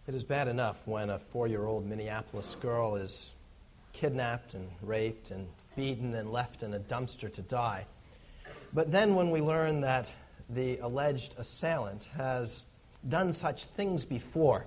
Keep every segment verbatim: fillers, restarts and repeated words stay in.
It is bad enough when a four-year-old Minneapolis girl is kidnapped and raped and beaten and left in a dumpster to die. But then when we learn that the alleged assailant has done such things before,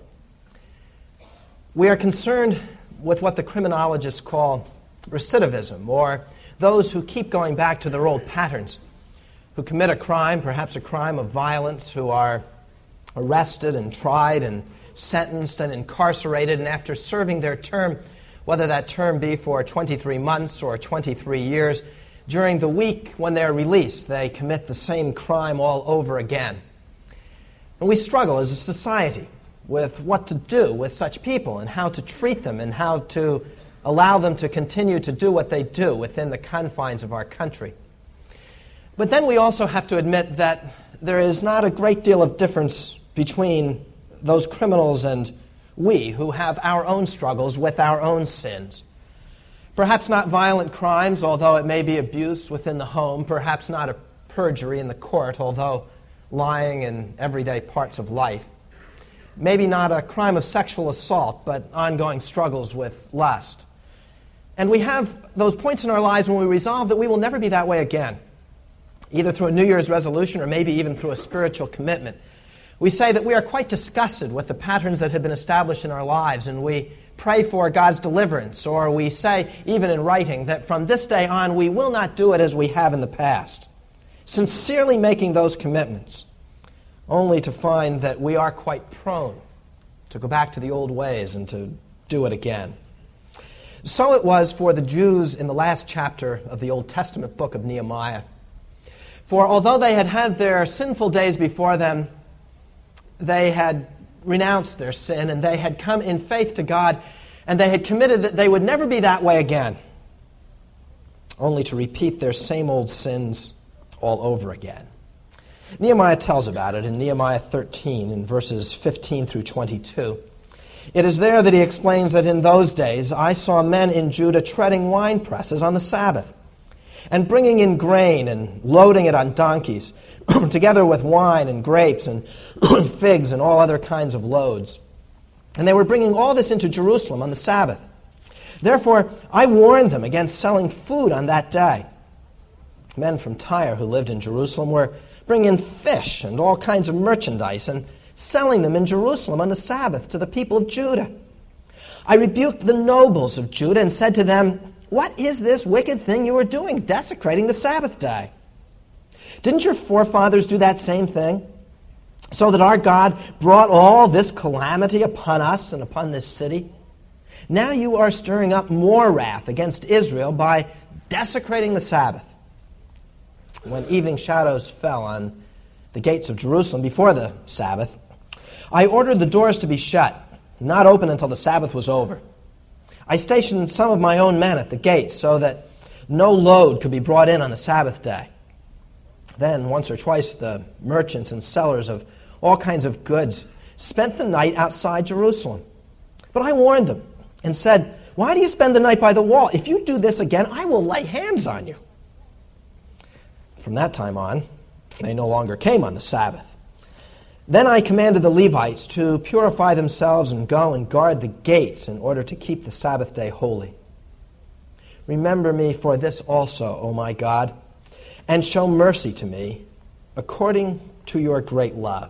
we are concerned with what the criminologists call recidivism, or those who keep going back to their old patterns, who commit a crime, perhaps a crime of violence, who are arrested and tried and sentenced and incarcerated, and after serving their term, whether that term be for twenty-three months or twenty-three years, during the week when they're released, they commit the same crime all over again. And we struggle as a society with what to do with such people and how to treat them and how to allow them to continue to do what they do within the confines of our country. But then we also have to admit that there is not a great deal of difference between those criminals and we who have our own struggles with our own sins. Perhaps not violent crimes, although it may be abuse within the home. Perhaps not a perjury in the court, although lying in everyday parts of life. Maybe not a crime of sexual assault, but ongoing struggles with lust. And we have those points in our lives when we resolve that we will never be that way again, either through a New Year's resolution or maybe even through a spiritual commitment. We say that we are quite disgusted with the patterns that have been established in our lives, and we pray for God's deliverance, or we say, even in writing, that from this day on we will not do it as we have in the past, sincerely making those commitments, only to find that we are quite prone to go back to the old ways and to do it again. So it was for the Jews in the last chapter of the Old Testament book of Nehemiah. For although they had had their sinful days before them, they had renounced their sin, and they had come in faith to God, and they had committed that they would never be that way again, only to repeat their same old sins all over again. Nehemiah tells about it in Nehemiah thirteen, in verses fifteen through twenty-two. It is there that he explains that in those days I saw men in Judah treading wine presses on the Sabbath, and bringing in grain and loading it on donkeys, together with wine and grapes and figs and all other kinds of loads. And they were bringing all this into Jerusalem on the Sabbath. Therefore, I warned them against selling food on that day. Men from Tyre who lived in Jerusalem were bringing in fish and all kinds of merchandise and selling them in Jerusalem on the Sabbath to the people of Judah. I rebuked the nobles of Judah and said to them, "What is this wicked thing you are doing, desecrating the Sabbath day? Didn't your forefathers do that same thing, so that our God brought all this calamity upon us and upon this city? Now you are stirring up more wrath against Israel by desecrating the Sabbath." When evening shadows fell on the gates of Jerusalem before the Sabbath, I ordered the doors to be shut, not open until the Sabbath was over. I stationed some of my own men at the gates so that no load could be brought in on the Sabbath day. Then, once or twice, the merchants and sellers of all kinds of goods spent the night outside Jerusalem. But I warned them and said, "Why do you spend the night by the wall? If you do this again, I will lay hands on you." From that time on, they no longer came on the Sabbath. Then I commanded the Levites to purify themselves and go and guard the gates in order to keep the Sabbath day holy. Remember me for this also, O my God, and show mercy to me according to your great love.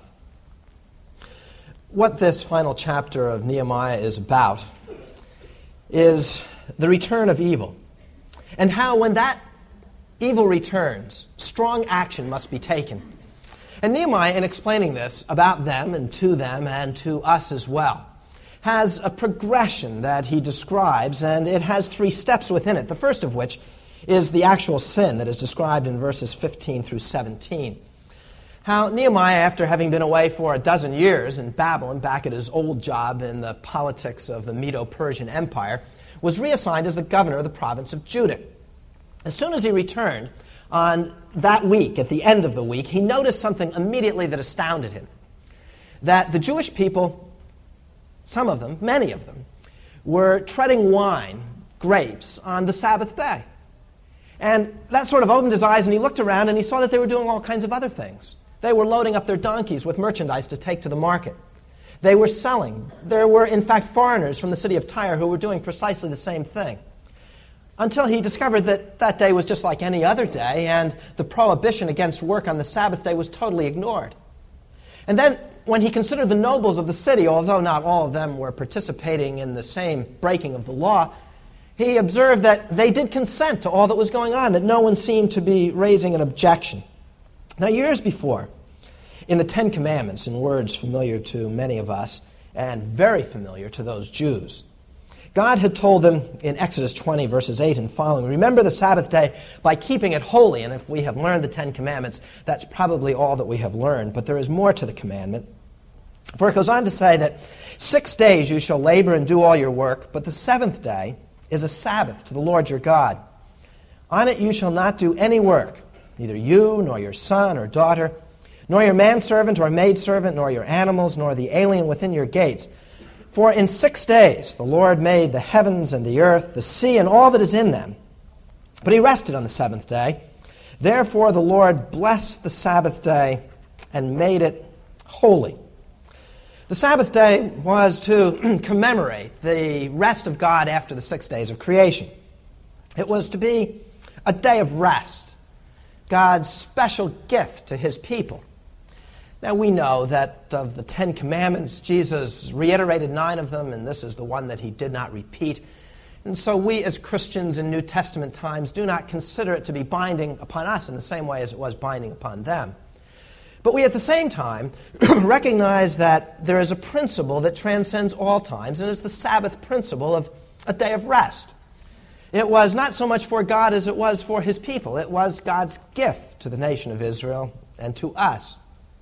What this final chapter of Nehemiah is about is the return of evil, and how when that evil returns, strong action must be taken. And Nehemiah, in explaining this about them and to them and to us as well, has a progression that he describes, and it has three steps within it, the first of which is the actual sin that is described in verses fifteen through seventeen. How Nehemiah, after having been away for a dozen years in Babylon, back at his old job in the politics of the Medo-Persian Empire, was reassigned as the governor of the province of Judah. As soon as he returned, on that week, at the end of the week, he noticed something immediately that astounded him. That the Jewish people, some of them, many of them, were treading wine, grapes, on the Sabbath day. And that sort of opened his eyes, and he looked around, and he saw that they were doing all kinds of other things. They were loading up their donkeys with merchandise to take to the market. they were selling. There were, in fact, foreigners from the city of Tyre who were doing precisely the same thing. Until he discovered that that day was just like any other day, and the prohibition against work on the Sabbath day was totally ignored. And then, when he considered the nobles of the city, although not all of them were participating in the same breaking of the law, he observed that they did consent to all that was going on, that no one seemed to be raising an objection. Now, years before, in the Ten Commandments, in words familiar to many of us and very familiar to those Jews, God had told them in Exodus twenty, verses eight and following, remember the Sabbath day by keeping it holy. And if we have learned the Ten Commandments, that's probably all that we have learned. But there is more to the commandment. For it goes on to say that six days you shall labor and do all your work, but the seventh day is a Sabbath to the Lord your God. On it you shall not do any work, neither you, nor your son or daughter, nor your manservant or maidservant, nor your animals, nor the alien within your gates. For in six days the Lord made the heavens and the earth, the sea, and all that is in them. But he rested on the seventh day. Therefore the Lord blessed the Sabbath day and made it holy. The Sabbath day was to commemorate the rest of God after the six days of creation. It was to be a day of rest, God's special gift to his people. Now, we know that of the Ten Commandments, Jesus reiterated nine of them, and this is the one that he did not repeat. And so we as Christians in New Testament times do not consider it to be binding upon us in the same way as it was binding upon them. But we at the same time recognize that there is a principle that transcends all times, and it's the Sabbath principle of a day of rest. It was not so much for God as it was for his people. It was God's gift to the nation of Israel and to us.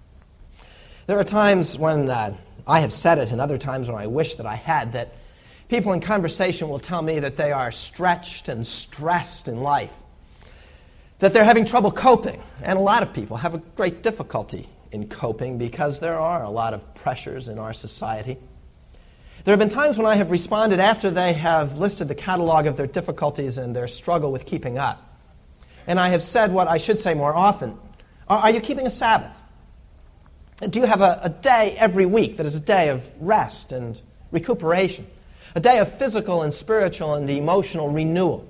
There are times when uh, I have said it and other times when I wish that I had, that people in conversation will tell me that they are stretched and stressed in life, that they're having trouble coping. And a lot of people have a great difficulty in coping because there are a lot of pressures in our society. There have been times when I have responded after they have listed the catalog of their difficulties and their struggle with keeping up. And I have said what I should say more often: Are, are you keeping a Sabbath? Do you have a, a day every week that is a day of rest and recuperation? A day of physical and spiritual and emotional renewal?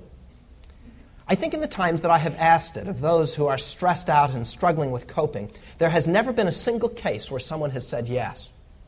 I think in the times that I have asked it of those who are stressed out and struggling with coping, there has never been a single case where someone has said yes.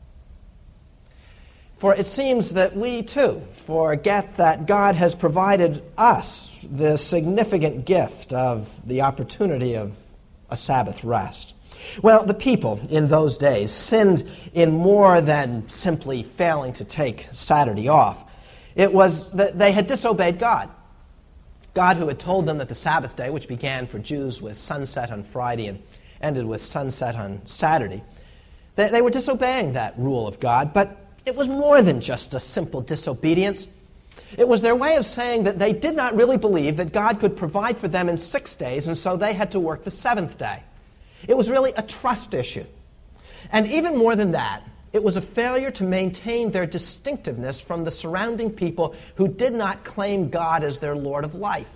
For it seems that we, too, forget that God has provided us the significant gift of the opportunity of a Sabbath rest. Well, the people in those days sinned in more than simply failing to take Saturday off. It was that they had disobeyed God. God, who had told them that the Sabbath day, which began for Jews with sunset on Friday and ended with sunset on Saturday, they, they were disobeying that rule of God. But it was more than just a simple disobedience. It was their way of saying that they did not really believe that God could provide for them in six days, and so they had to work the seventh day. It was really a trust issue. And even more than that, it was a failure to maintain their distinctiveness from the surrounding people who did not claim God as their Lord of life.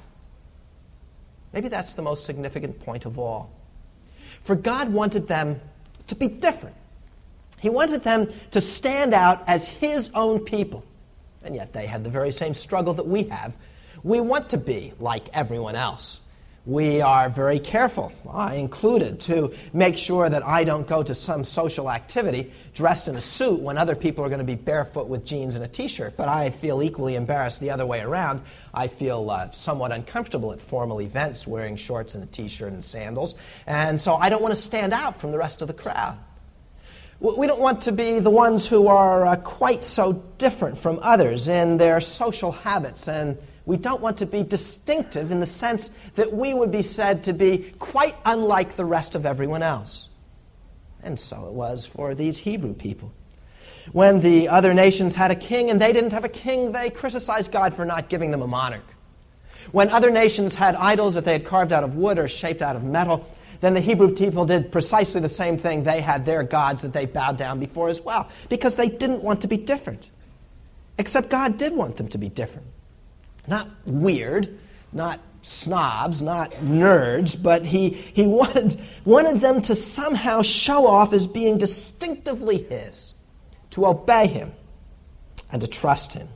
Maybe that's the most significant point of all. For God wanted them to be different. He wanted them to stand out as his own people. And yet they had the very same struggle that we have. We want to be like everyone else. We are very careful, I included, to make sure that I don't go to some social activity dressed in a suit when other people are going to be barefoot with jeans and a T-shirt. But I feel equally embarrassed the other way around. I feel uh, somewhat uncomfortable at formal events wearing shorts and a T-shirt and sandals. And so I don't want to stand out from the rest of the crowd. We don't want to be the ones who are uh, quite so different from others in their social habits, and we don't want to be distinctive in the sense that we would be said to be quite unlike the rest of everyone else. And so it was for these Hebrew people. When the other nations had a king and they didn't have a king, they criticized God for not giving them a monarch. When other nations had idols that they had carved out of wood or shaped out of metal, then the Hebrew people did precisely the same thing. They had their gods that they bowed down before as well, because they didn't want to be different. Except God did want them to be different. Not weird, not snobs, not nerds, but he, he wanted, wanted them to somehow show off as being distinctively his, to to obey him, and to trust him.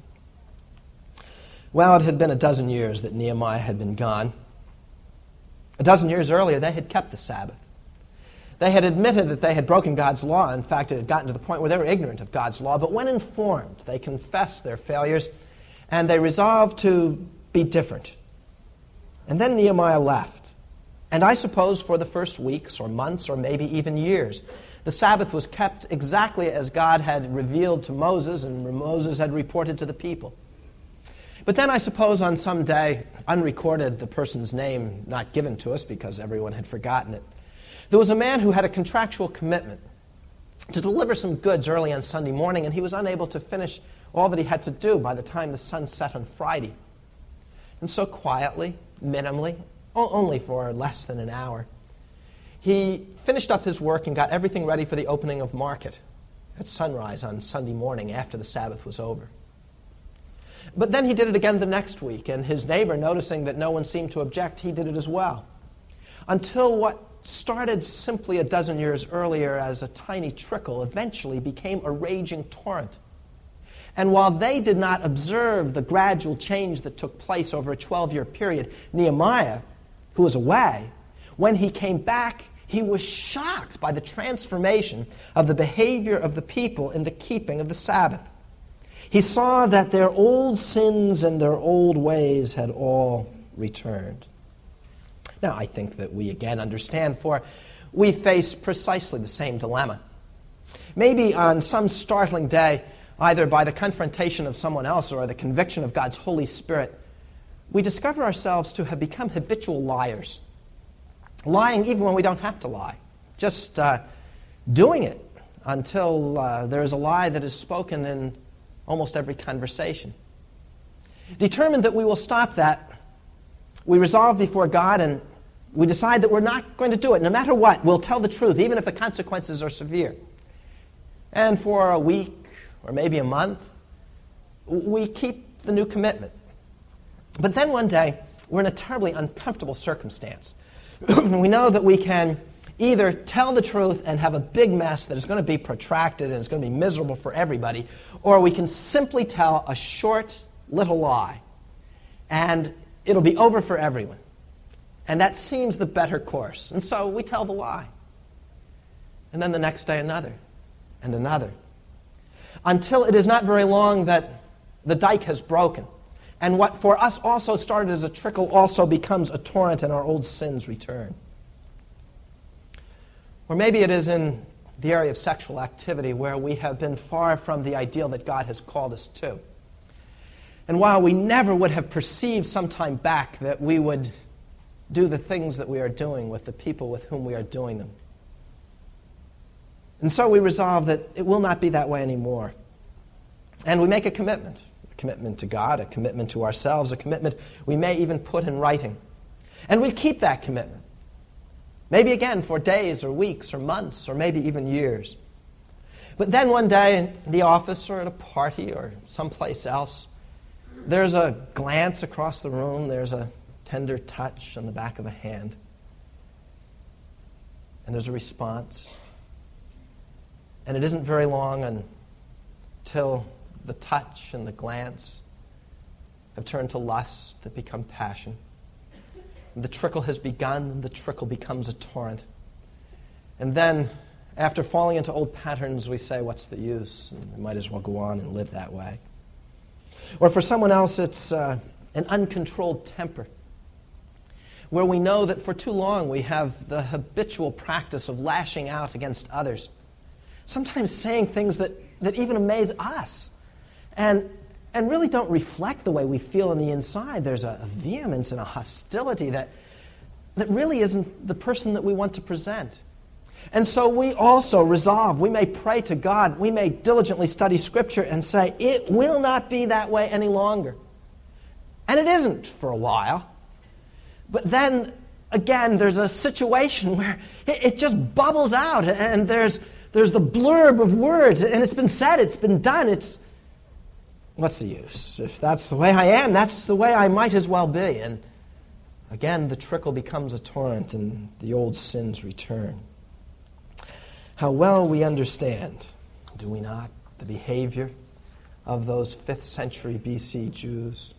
Well, it had been a dozen years that Nehemiah had been gone. A dozen years earlier, they had kept the Sabbath. They had admitted that they had broken God's law. In fact, it had gotten to the point where they were ignorant of God's law. But when informed, they confessed their failures, and they resolved to be different. And then Nehemiah left. And I suppose for the first weeks or months or maybe even years, the Sabbath was kept exactly as God had revealed to Moses and Moses had reported to the people. But then I suppose on some day, unrecorded, the person's name not given to us because everyone had forgotten it, there was a man who had a contractual commitment to deliver some goods early on Sunday morning, and he was unable to finish all that he had to do by the time the sun set on Friday. And so quietly, minimally, only for less than an hour, he finished up his work and got everything ready for the opening of market at sunrise on Sunday morning after the Sabbath was over. But then he did it again the next week, and his neighbor, noticing that no one seemed to object, he did it as well. Until what started simply a dozen years earlier as a tiny trickle eventually became a raging torrent. And while they did not observe the gradual change that took place over a twelve-year period, Nehemiah, who was away, when he came back, he was shocked by the transformation of the behavior of the people in the keeping of the Sabbath. He saw that their old sins and their old ways had all returned. Now, I think that we again understand, for we face precisely the same dilemma. Maybe on some startling day, either by the confrontation of someone else or the conviction of God's Holy Spirit, we discover ourselves to have become habitual liars. Lying even when we don't have to lie. Just uh, doing it until uh, there is a lie that is spoken in almost every conversation. Determined that we will stop that, we resolve before God and we decide that we're not going to do it. No matter what, we'll tell the truth, even if the consequences are severe. And for a week or maybe a month, we keep the new commitment. But then one day, we're in a terribly uncomfortable circumstance. We know that we can either tell the truth and have a big mess that is going to be protracted and it's going to be miserable for everybody, or we can simply tell a short little lie and it'll be over for everyone. And that seems the better course. And so we tell the lie. And then the next day another and another. Until it is not very long that the dike has broken. And what for us also started as a trickle also becomes a torrent and our old sins return. Or maybe it is in the area of sexual activity where we have been far from the ideal that God has called us to. And while we never would have perceived some time back that we would do the things that we are doing with the people with whom we are doing them. And so we resolve that it will not be that way anymore. And we make a commitment. A commitment to God, a commitment to ourselves, a commitment we may even put in writing. And we keep that commitment. Maybe again for days or weeks or months or maybe even years. But then one day in the office or at a party or someplace else, there's a glance across the room, there's a tender touch on the back of a hand, and there's a response. And it isn't very long until the touch and the glance have turned to lust that become passion. And the trickle has begun, and the trickle becomes a torrent. And then, after falling into old patterns, we say, what's the use? And we might as well go on and live that way. Or for someone else, it's uh, an uncontrolled temper, where we know that for too long we have the habitual practice of lashing out against others, sometimes saying things that, that even amaze us and, and really don't reflect the way we feel on the inside. There's a, a vehemence and a hostility that, that really isn't the person that we want to present. And so we also resolve, we may pray to God, we may diligently study Scripture and say, it will not be that way any longer. And it isn't for a while. But then, again, there's a situation where it, it just bubbles out, and there's there's the blurb of words, and it's been said, it's been done. It's, what's the use? If that's the way I am, that's the way I might as well be. And again, the trickle becomes a torrent, and the old sins return. How well we understand, do we not, the behavior of those fifth century B C Jews.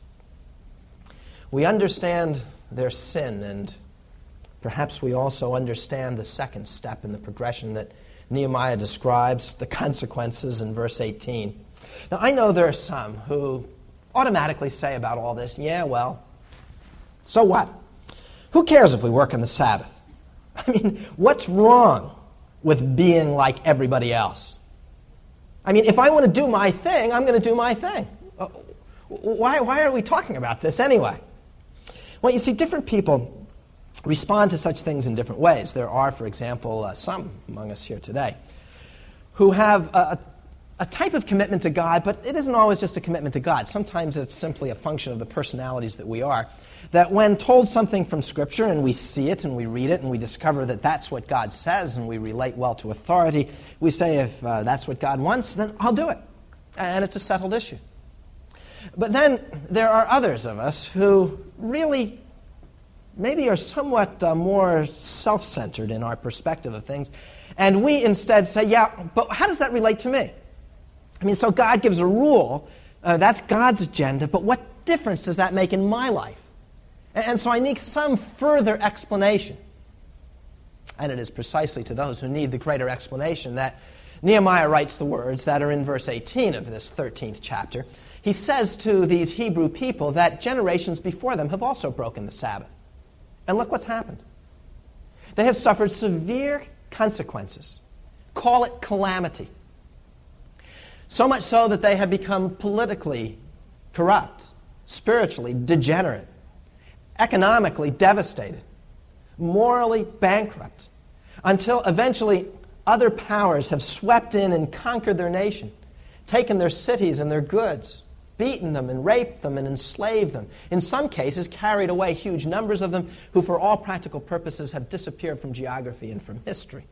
We understand their sin, and perhaps we also understand the second step in the progression that Nehemiah describes, the consequences in verse eighteen. Now, I know there are some who automatically say about all this, yeah, well, so what? Who cares if we work on the Sabbath? I mean, what's wrong with being like everybody else? I mean, if I want to do my thing, I'm going to do my thing. Uh, why, why are we talking about this anyway? Well, you see, different people respond to such things in different ways. There are, for example, uh, some among us here today who have a, a type of commitment to God, but it isn't always just a commitment to God. Sometimes it's simply a function of the personalities that we are, that when told something from Scripture and we see it and we read it and we discover that that's what God says and we relate well to authority, we say, if uh, that's what God wants, then I'll do it. And it's a settled issue. But then there are others of us who really maybe are somewhat uh, more self-centered in our perspective of things, and we instead say, yeah, but how does that relate to me? I mean, so God gives a rule, uh, that's God's agenda, but what difference does that make in my life? And, and so I need some further explanation. And it is precisely to those who need the greater explanation that Nehemiah writes the words that are in verse eighteen of this thirteenth chapter. He says to these Hebrew people that generations before them have also broken the Sabbath. And look what's happened. They have suffered severe consequences. Call it calamity. So much so that they have become politically corrupt, spiritually degenerate, economically devastated, morally bankrupt, until eventually other powers have swept in and conquered their nation, taken their cities and their goods, beaten them and raped them and enslaved them. In some cases, carried away huge numbers of them who, for all practical purposes, have disappeared from geography and from history.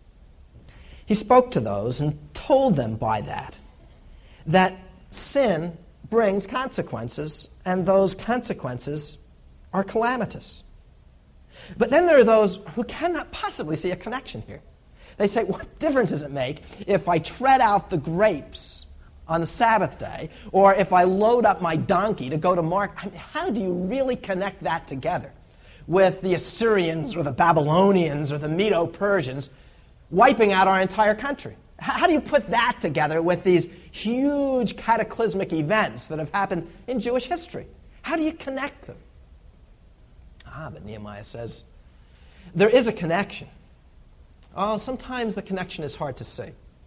He spoke to those and told them by that that sin brings consequences, and those consequences are calamitous. But then there are those who cannot possibly see a connection here. They say, what difference does it make if I tread out the grapes on the Sabbath day, or if I load up my donkey to go to market? I mean, how do you really connect that together with the Assyrians or the Babylonians or the Medo-Persians wiping out our entire country? How do you put that together with these huge cataclysmic events that have happened in Jewish history? How do you connect them? Ah, but Nehemiah says, there is a connection. Oh, sometimes the connection is hard to see.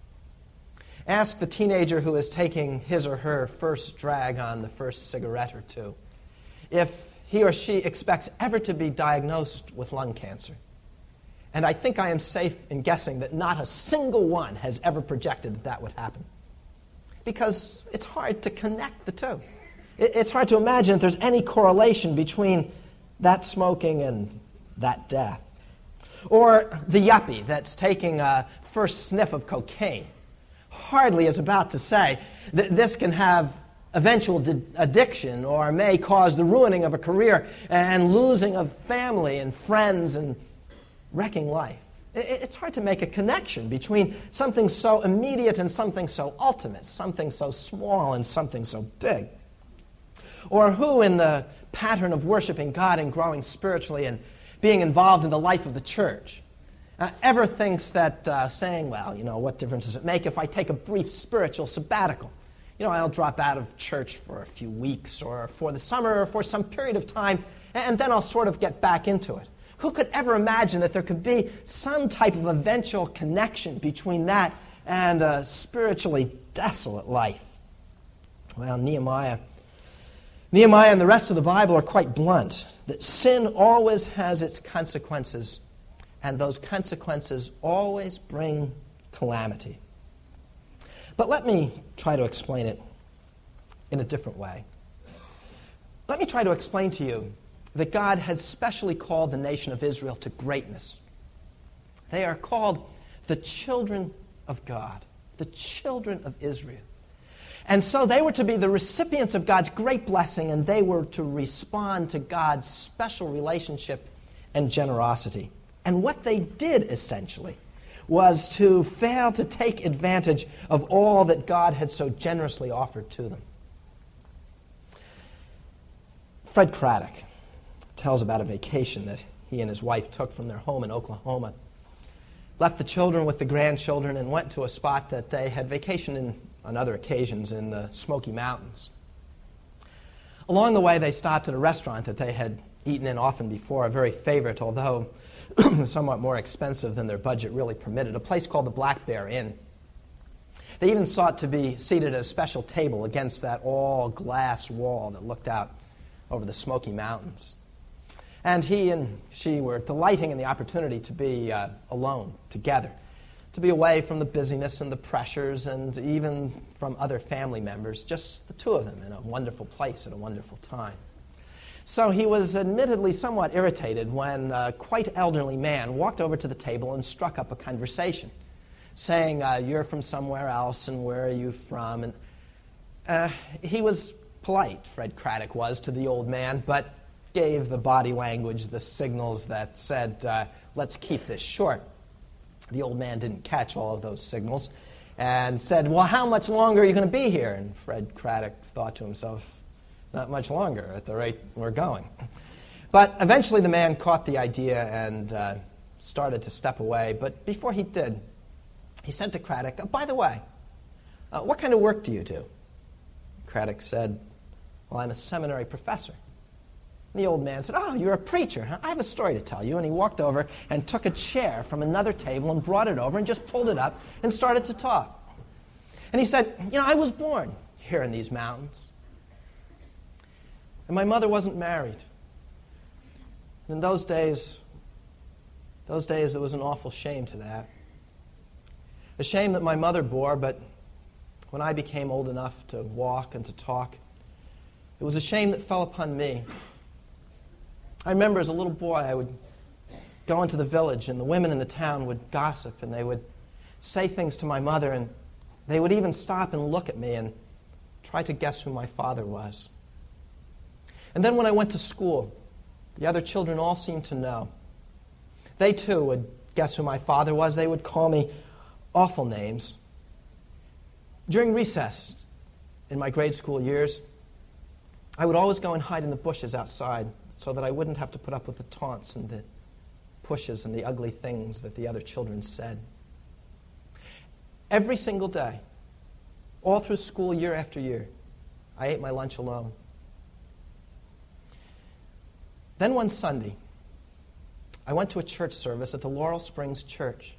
Ask the teenager who is taking his or her first drag on the first cigarette or two if he or she expects ever to be diagnosed with lung cancer. And I think I am safe in guessing that not a single one has ever projected that that would happen. Because it's hard to connect the two. It's hard to imagine if there's any correlation between that smoking and that death. Or the yuppie that's taking a first sniff of cocaine hardly is about to say that this can have eventual di- addiction or may cause the ruining of a career and losing of family and friends and wrecking life. It, it's hard to make a connection between something so immediate and something so ultimate, something so small and something so big. Or who in the pattern of worshiping God and growing spiritually and being involved in the life of the church uh, ever thinks that uh, saying, well, you know, what difference does it make if I take a brief spiritual sabbatical? You know, I'll drop out of church for a few weeks or for the summer or for some period of time, and then I'll sort of get back into it. Who could ever imagine that there could be some type of eventual connection between that and a spiritually desolate life? Well, Nehemiah, Nehemiah and the rest of the Bible are quite blunt, that sin always has its consequences, and those consequences always bring calamity. But let me try to explain it in a different way. Let me try to explain to you that God had specially called the nation of Israel to greatness. They are called the children of God, the children of Israel. And so they were to be the recipients of God's great blessing, and they were to respond to God's special relationship and generosity. And what they did, essentially, was to fail to take advantage of all that God had so generously offered to them. Fred Craddock tells about a vacation that he and his wife took from their home in Oklahoma, left the children with the grandchildren, and went to a spot that they had vacationed in on other occasions in the Smoky Mountains. Along the way, they stopped at a restaurant that they had eaten in often before, a very favorite, although somewhat more expensive than their budget really permitted, a place called the Black Bear Inn. They even sought to be seated at a special table against that all-glass wall that looked out over the Smoky Mountains. And he and she were delighting in the opportunity to be uh, alone, together, to be away from the busyness and the pressures and even from other family members, just the two of them in a wonderful place at a wonderful time. So he was admittedly somewhat irritated when a quite elderly man walked over to the table and struck up a conversation, saying, uh, you're from somewhere else, and where are you from? And uh, he was polite, Fred Craddock was, to the old man, but gave the body language the signals that said, uh, let's keep this short. The old man didn't catch all of those signals and said, well, how much longer are you going to be here? And Fred Craddock thought to himself, not much longer at the rate we're going. But eventually the man caught the idea and uh, started to step away. But before he did, he said to Craddock, oh, by the way, uh, what kind of work do you do? Craddock said, well, I'm a seminary professor. And the old man said, oh, you're a preacher, huh? I have a story to tell you. And he walked over and took a chair from another table and brought it over and just pulled it up and started to talk. And he said, you know, I was born here in these mountains. And my mother wasn't married. And in those days, those days there was an awful shame to that. A shame that my mother bore, but when I became old enough to walk and to talk, it was a shame that fell upon me. I remember as a little boy, I would go into the village, and the women in the town would gossip, and they would say things to my mother, and they would even stop and look at me and try to guess who my father was. And then when I went to school, the other children all seemed to know. They, too, would guess who my father was. They would call me awful names. During recess in my grade school years, I would always go and hide in the bushes outside so that I wouldn't have to put up with the taunts and the pushes and the ugly things that the other children said. Every single day, all through school year after year, I ate my lunch alone. Then one Sunday, I went to a church service at the Laurel Springs Church.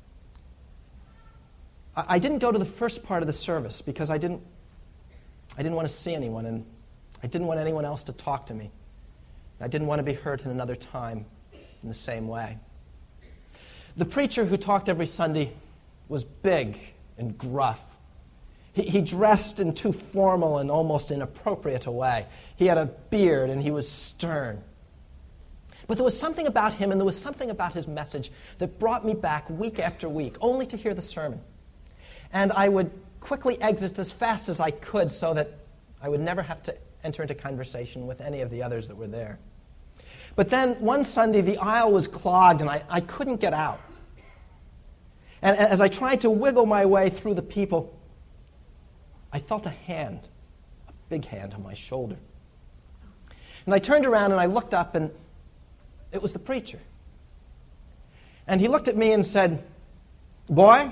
I, I didn't go to the first part of the service because I didn't, I didn't want to see anyone, and I didn't want anyone else to talk to me. I didn't want to be hurt in another time in the same way. The preacher who talked every Sunday was big and gruff. He, he dressed in too formal and almost inappropriate a way. He had a beard and he was stern. But there was something about him and there was something about his message that brought me back week after week, only to hear the sermon. And I would quickly exit as fast as I could so that I would never have to enter into conversation with any of the others that were there. But then one Sunday, the aisle was clogged and I, I couldn't get out. And as I tried to wiggle my way through the people, I felt a hand, a big hand on my shoulder. And I turned around and I looked up, and it was the preacher. And he looked at me and said, "Boy,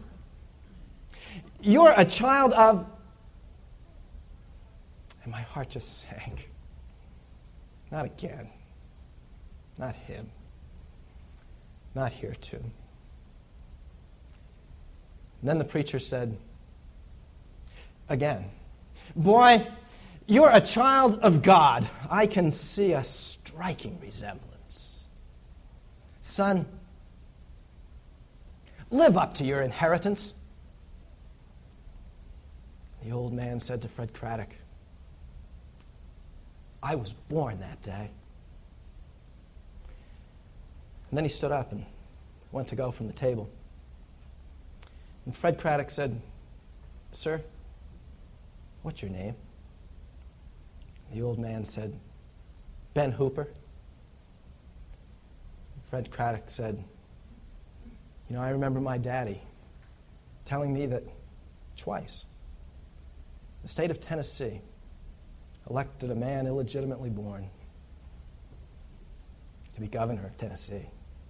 you're a child of..." And my heart just sank. Not again. Not him. Not here too. And then the preacher said, again, "Boy, you're a child of God. I can see a striking resemblance. Son, live up to your inheritance." The old man said to Fred Craddock, "I was born that day." And then he stood up and went to go from the table. And Fred Craddock said, "Sir, what's your name?" The old man said, "Ben Hooper." And Fred Craddock said, "You You know, I remember my daddy telling me that twice the state of Tennessee elected a man illegitimately born to be governor of Tennessee.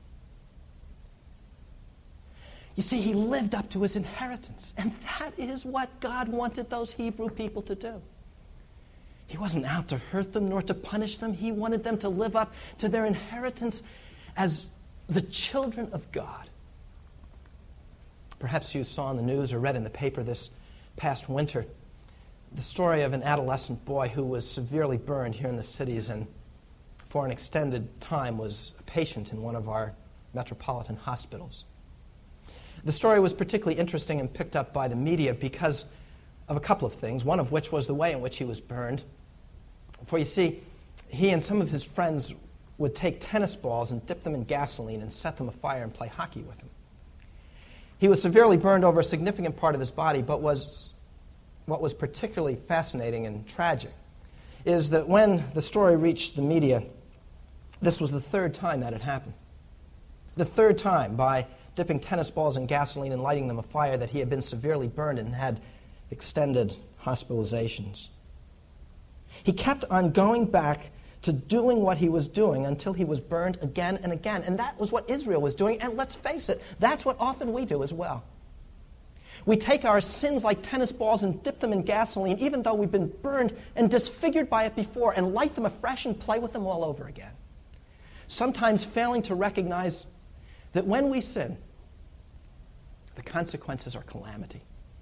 You see, he lived up to his inheritance, and that is what God wanted those Hebrew people to do. He wasn't out to hurt them nor to punish them. He wanted them to live up to their inheritance as the children of God. Perhaps you saw in the news or read in the paper this past winter the story of an adolescent boy who was severely burned here in the cities and for an extended time was a patient in one of our metropolitan hospitals. The story was particularly interesting and picked up by the media because of a couple of things, one of which was the way in which he was burned. For you see, he and some of his friends would take tennis balls and dip them in gasoline and set them afire and play hockey with them. He was severely burned over a significant part of his body, but was what was particularly fascinating and tragic is that when the story reached the media, this was the third time that had happened. The third time by dipping tennis balls in gasoline and lighting them afire that he had been severely burned and had extended hospitalizations. He kept on going back to doing what he was doing until he was burned again and again. And that was what Israel was doing. And let's face it, that's what often we do as well. We take our sins like tennis balls and dip them in gasoline, even though we've been burned and disfigured by it before, and light them afresh and play with them all over again. Sometimes failing to recognize that when we sin, the consequences are calamity.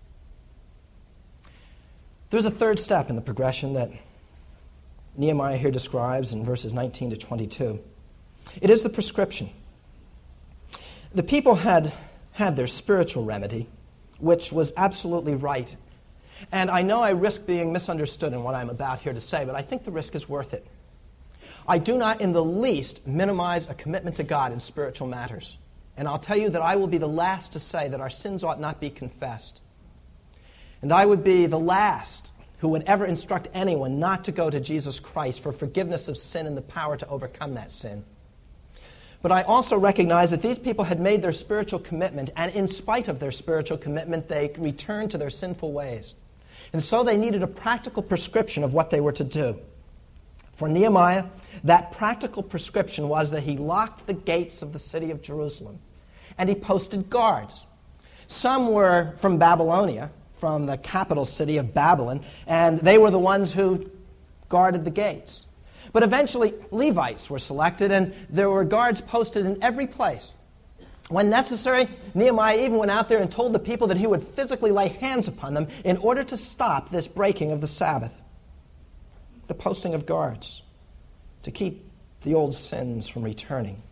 There's a third step in the progression that Nehemiah here describes in verses nineteen to twenty-two. It is the prescription. The people had had their spiritual remedy, which was absolutely right. And I know I risk being misunderstood in what I'm about here to say, but I think the risk is worth it. I do not in the least minimize a commitment to God in spiritual matters. And I'll tell you that I will be the last to say that our sins ought not be confessed. And I would be the last who would ever instruct anyone not to go to Jesus Christ for forgiveness of sin and the power to overcome that sin. But I also recognize that these people had made their spiritual commitment, and in spite of their spiritual commitment, they returned to their sinful ways. And so they needed a practical prescription of what they were to do. For Nehemiah, that practical prescription was that he locked the gates of the city of Jerusalem, and he posted guards. Some were from Babylonia, from the capital city of Babylon, and they were the ones who guarded the gates. But eventually, Levites were selected, and there were guards posted in every place. When necessary, Nehemiah even went out there and told the people that he would physically lay hands upon them in order to stop this breaking of the Sabbath. The posting of guards to keep the old sins from returning.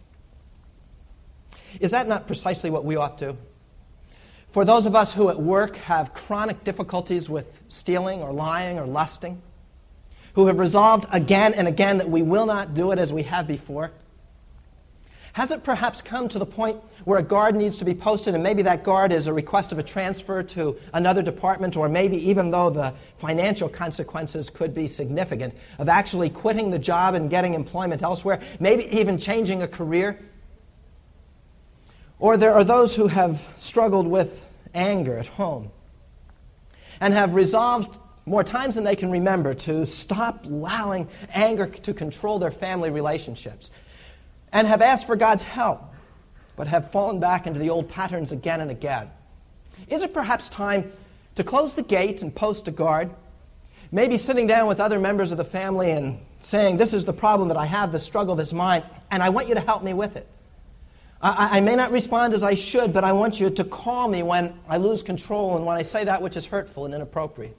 Is that not precisely what we ought to do? For those of us who at work have chronic difficulties with stealing or lying or lusting, who have resolved again and again that we will not do it as we have before, has it perhaps come to the point where a guard needs to be posted, and maybe that guard is a request of a transfer to another department, or maybe even though the financial consequences could be significant, of actually quitting the job and getting employment elsewhere, maybe even changing a career? Or there are those who have struggled with anger at home and have resolved more times than they can remember to stop allowing anger to control their family relationships, and have asked for God's help, but have fallen back into the old patterns again and again. Is it perhaps time to close the gate and post a guard? Maybe sitting down with other members of the family and saying, this is the problem that I have, the struggle that's mine, and I want you to help me with it. I, I may not respond as I should, but I want you to call me when I lose control and when I say that which is hurtful and inappropriate.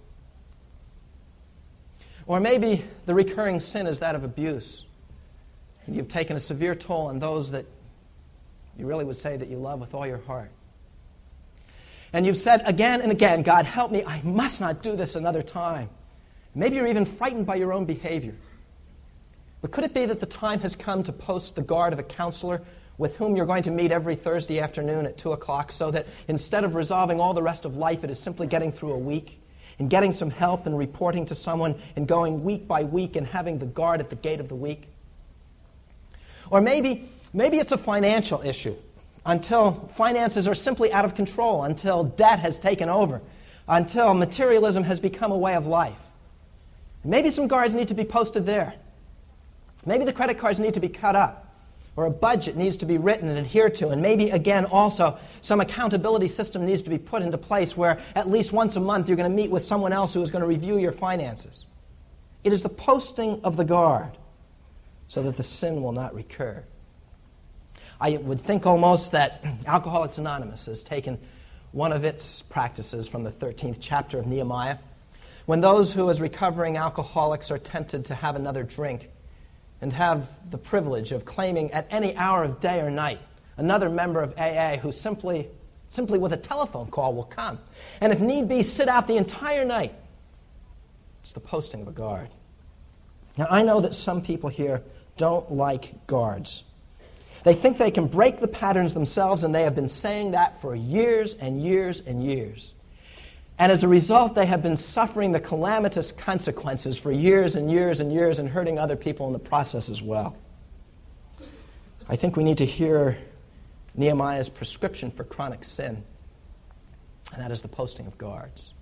Or maybe the recurring sin is that of abuse. And you've taken a severe toll on those that you really would say that you love with all your heart. And you've said again and again, God, help me, I must not do this another time. Maybe you're even frightened by your own behavior. But could it be that the time has come to post the guard of a counselor with whom you're going to meet every Thursday afternoon at two o'clock, so that instead of resolving all the rest of life, it is simply getting through a week and getting some help and reporting to someone and going week by week and having the guard at the gate of the week? Or maybe, maybe it's a financial issue, until finances are simply out of control, until debt has taken over, until materialism has become a way of life. Maybe some guards need to be posted there. Maybe the credit cards need to be cut up, or a budget needs to be written and adhered to, and maybe, again, also some accountability system needs to be put into place where at least once a month you're going to meet with someone else who is going to review your finances. It is the posting of the guard so that the sin will not recur. I would think almost that Alcoholics Anonymous has taken one of its practices from the thirteenth chapter of Nehemiah, when those who, as recovering alcoholics, are tempted to have another drink and have the privilege of claiming at any hour of day or night another member of A A who simply, simply with a telephone call will come, and if need be, sit out the entire night. It's the posting of a guard. Now, I know that some people here don't like guards. They think they can break the patterns themselves, and they have been saying that for years and years and years. And as a result, they have been suffering the calamitous consequences for years and years and years and hurting other people in the process as well. I think we need to hear Nehemiah's prescription for chronic sin, and that is the posting of guards.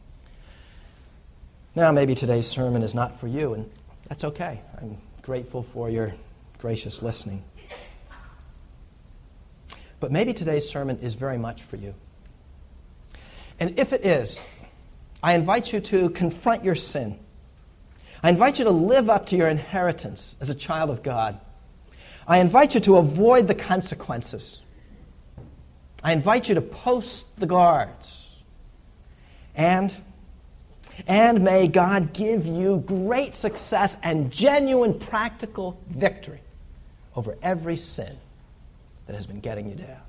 Now, maybe today's sermon is not for you, and that's okay. I'm grateful for your gracious listening. But maybe today's sermon is very much for you. And if it is, I invite you to confront your sin. I invite you to live up to your inheritance as a child of God. I invite you to avoid the consequences. I invite you to post the guards. And, and may God give you great success and genuine practical victory over every sin that has been getting you down.